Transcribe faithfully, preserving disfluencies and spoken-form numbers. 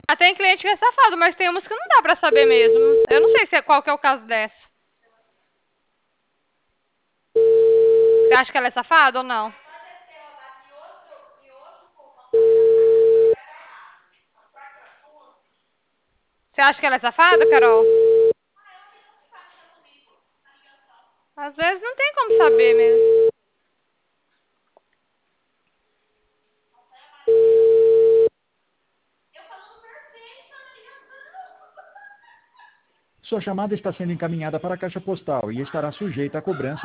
Ah, tem cliente que é safado, mas tem umas que não dá pra saber mesmo. Eu não sei se é, qual que é o caso dessa. Você acha que ela é safada ou não? Você acha que ela é safada, Carol? Às vezes não tem como saber mesmo. Sua chamada está sendo encaminhada para a caixa postal e estará sujeita a cobrança